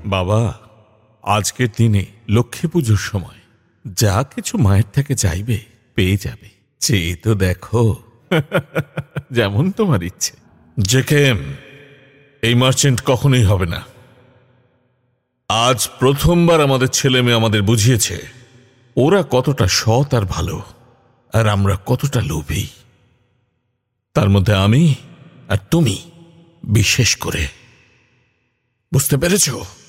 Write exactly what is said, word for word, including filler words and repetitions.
বাবা, আজকের দিনে লক্ষ্মী পুজোর সময় যা কিছু মায়ের থেকে চাইবে পেয়ে যাবে। চেয়ে তো দেখো, যেমন তোমার ইচ্ছে। জেকেএম, এই মার্চেন্ট কখনোই হবে না। আজ প্রথমবার আমাদের ছেলে মেয়ে আমাদের বুঝিয়েছে ওরা কতটা সৎ আর ভালো, আর আমরা কতটা লোভী। তার মধ্যে আমি আর তুমি বিশেষ করে। বুঝতে পেরেছো?